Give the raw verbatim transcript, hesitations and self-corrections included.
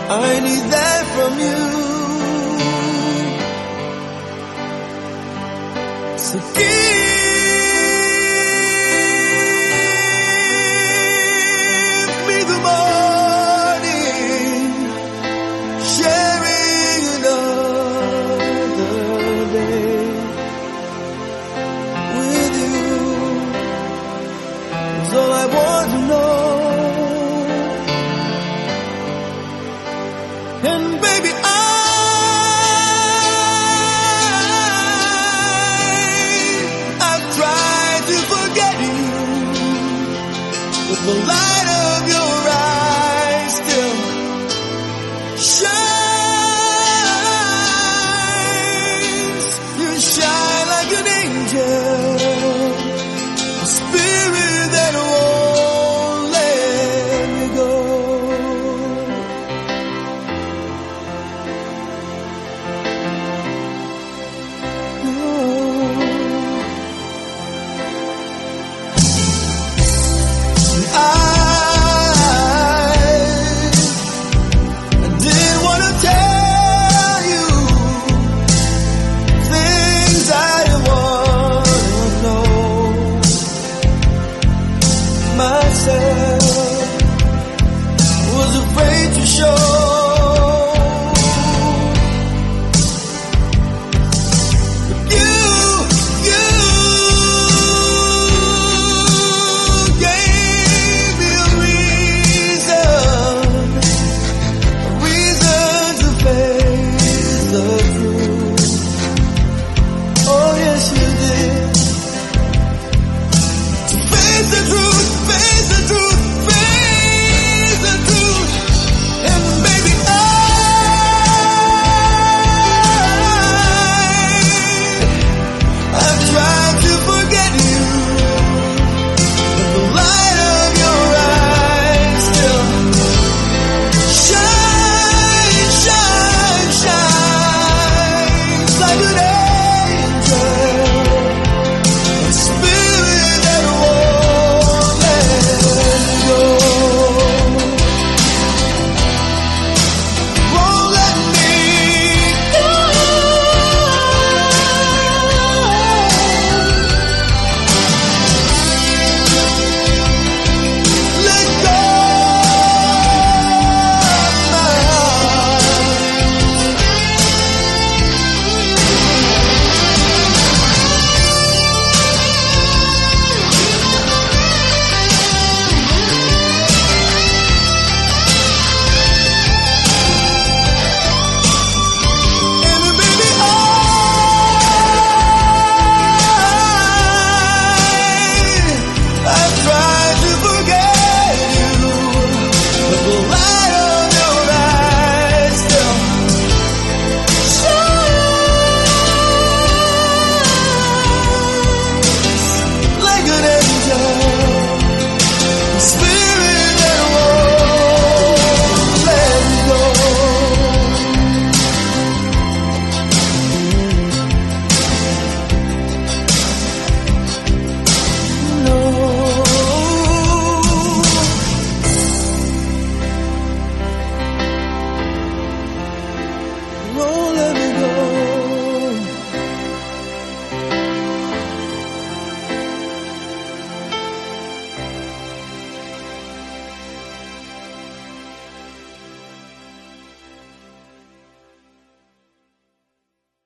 I need that from you. So give me the morning, sharing another day with you is all I want to know. And baby, I, I've tried to forget you, but the light of your eyes still shines. You shine like an angel, a spirit that won't let me go. Roll